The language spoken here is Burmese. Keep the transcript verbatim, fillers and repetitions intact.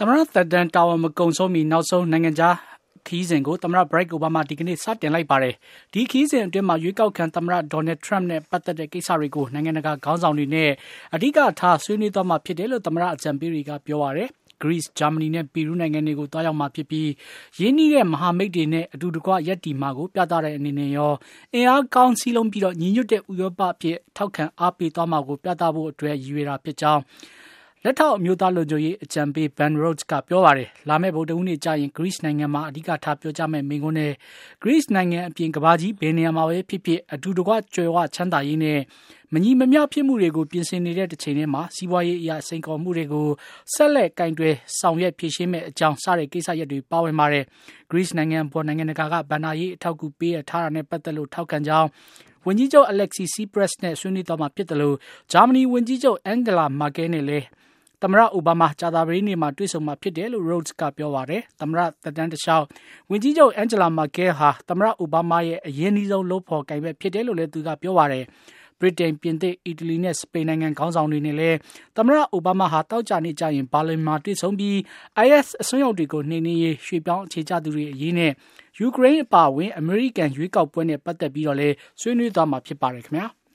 သမ္မတသက်တမ်းတာဝန်မကုန်ဆုံးမီနောက်ဆုံးနိုင်ငံခြားခရီးစဉ်ကိုသမ္မတ Barack Obama ဒီကနေ့စတင်လိုက်ပါတယ်။ဒီခရီးစဉ်အတွင်းမှာရွေးကောက်ခံသမ္မတ Donald Trump နဲ့ပတ်သက်တဲ့ကိစ္စတွေကိုနိုင်ငံတကာခေါင်းဆောင်တွေနဲ့အဓိကထားဆွေးနွေးသွားမှာဖြစ်တယ်လို့သမ္မတအကြံပေးတွေကပြောပါတယ်။ Greece, Germany နဲ့ Peru နိုင်ငံတွေကိုတွားရောက်မှာဖြစ်ပြီးရင်းနှီးတဲ့မဟာမိတ်တွေနဲ့အတူတကွရပ်တည်မှာကိုပြသတဲ့အနေနဲ့ရောအင်အားကောင်းစည်းလုံးပြီးတော့ညီညွတ်တဲ့ဥရောပအဖြစ်ထောက်ခံအားပေးသွားမှာကိုပြသဖို့အတွက်ရည်ရွယ်တာဖြစ်ကြောင်းလက်ထောက်အမျိုးသားလုံခြုံရေးအကြံပေး Ben Rhodes ကပြောပါတယ်။လာမယ့်ဗုဒ္ဓဟူးနေ့ကျရင် Greece နိုင်ငံမှာအဓိကထားပြောကြမယ့်မိန့်ခွန်းနဲ့ Greece နိုင်ငံအပြင်ကမ္ဘာကြီးဘယ်နေရာမှာပဲဖြစ်ဖြစ်အတူတကွကြွယ်ဝချမ်းသာရေးနဲ့မညီမမျှဖြစ်မှုတွေကိုပြင်ဆင်နေတဲ့တစ်ချိန်တည်းမှာစီးပွားရေးအရာစိန်ခေါ်မှုတွေကိုဆက်လက်ကင်တွယ်ဆောင်ရွက်ဖြေရှင်းမဲ့အကြောင်းစတဲ့ကိစ္စရပ်တွေပါဝင်ပါတယ်။ Greece နိုင်ငံပေါ်နိုင်ငံတကာကဗန္ဒာရေးအထောက်အကူပေးရထားတာနဲ့ပတ်သက်လို့ထောက်ခံကြောင်းဝန်ကြီးချုပ် Alexis Tsipras နဲ့ဆွေးနွေးသွားမှာဖြစ်တယ်လို့ဂျာမနီဝန်ကြီးချုပ် Angela Merkel နဲ့လည်းသမ္မတအိုဘားမားကြာသပတေးနေ့မှာတွေ့ဆုံမှာဖြစ်တယ်လို့ Rhodes ကပြောပါတယ်။သမ္မတသက်တမ်းတစ်လျှောက်ဝန်ကြီးချုပ် Angela Merkel ဟာသမ္မတအိုဘားမားရဲ့အရင်အဆုံးလုပ်ဖော်ကိုင်ဘက်ဖြစ်တယ်လို့လည်းသူကပြောပါတယ်။ဗြိတိန်ပြင်သစ်အီတလီနဲ့စပိန်နိုင်ငံခေါင်းဆောင်တွေနဲ့လည်းသမ္မတအိုဘားမားဟာတောက်ကြနေကြရင်ဘာလင်မှာတွေ့ဆုံပြီး I S အစွန်းရောက်တွေကိုနှိမ်နင်းရေးရွှေ့ပြောင်းအခြေချသူတွေအရေးနဲ့ယူကရိန်းအပါအဝင်အမေရိကန်ရွေးကောက်ပွဲနဲ့ပတ်သက်ပြီးတော့လည်းဆွေးနွေးသွားမှာဖြစ်ပါတယ်ခင်ဗျာ။